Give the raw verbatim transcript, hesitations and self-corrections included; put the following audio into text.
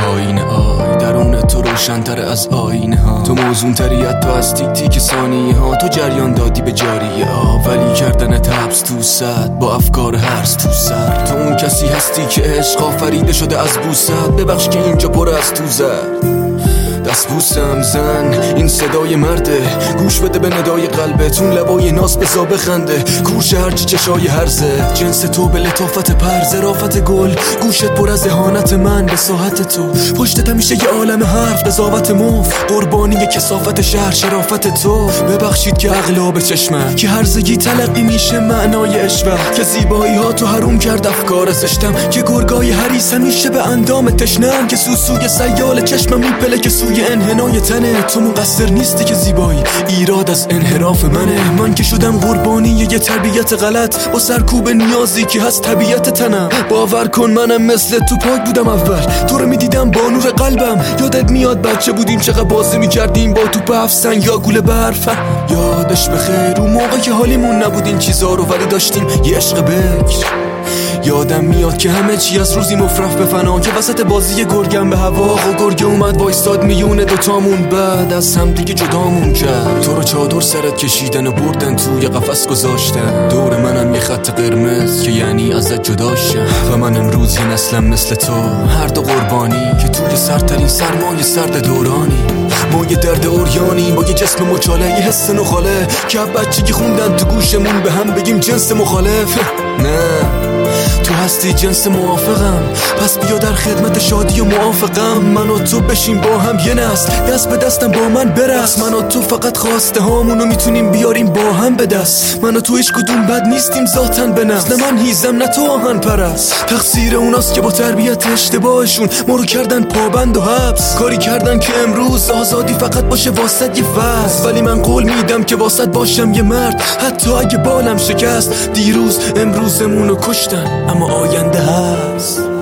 آینه آی درون تو روشن‌تر از آینه ها. تو موزون تریت تو از تیک تیک ثانیه ها. تو جریان دادی به جاریه آب ولی کردن تبس تو صد با افکار هرس تو سر. تو اون کسی هستی که عشق آفریده شده از بوست. ببخش که اینجا پر از تو زد دست بوسم زن این صدای مرده. گوش بده به ندای قلبتون لبای ناز بزا بخنده. کورش هرچی چشای هرزه جنس تو به لطافت پر زرافت گل. گوشت پر از اهانت من به ساحت تو. پشتت همیشه یه عالم حرف قضاوت مف. قربانی کثافت شهر شرافت تو. ببخشید که عقلا به چشمم که هرزگی تلقی میشه معنای اشوه. که زیبایی ها تو حروم کرد افکار زشتم. که گرگای حریص همیشه به اندام تشنم. که سوسوی سیال چشمم میپله که سوی انحنای تنه. تو مقصر نیستی که زیبایی ایراد از انحراف منه. من که شدم قربانی یه تربیت غلط با سرکوب نیازی که هست طبیعت تنم. باور کن منم مثل تو پاک بودم اول. تو رو میدیدم با نور قلبم. یادت میاد بچه بودیم چقدر بازی میکردیم با توپ افسن یا گوله برف. یادش بخیر اون موقع که حالیمون نبود این چیزا رو ولی داشتیم یه عشق بکر. یادم میاد که همه چی از روزی مفرف به فنا. که وسط بازی گرگم به هوا و گرگه اومد وایستاد میونه دوتامون. بعد از هم دیگه جدامون کرد. تو رو چادر سرت کشیدن و بردن توی قفس گذاشتن. دور منم یه خط قرمز که یعنی ازت جدا شم. و من امروز یه نسلم مثل تو هر دو قربانی. که توی سرترین سرمای سرد دورانی. ما یه درد اوریانی با یه جسم مچاله یه حس نخاله. که بچگی خوندن تو گوشمون به هم بگیم جنس مخالف. نه تو هستی جنس موافقم. پس بیا در خدمت شادی و موافقم. من و تو بشیم با هم یه نسل دست به دستم با من برس. من و تو فقط خواسته هامونو میتونیم بیاریم با هم به دست. من و تو هیچ کدوم بد نیستیم ذاتن به نفس. نه من هیزم نه تو آهن پرست. تقصیر اوناست که با تربیت اشتباهشون ما رو کردن پابند و حبس. کاری کردن که امروز آزادی فقط باشه واسط یه فصل. ولی من قول میدم که واسط باشم یه مرد حتی اگه بالم شکست. دیروز امروزمونو کشتن اما آینده هست.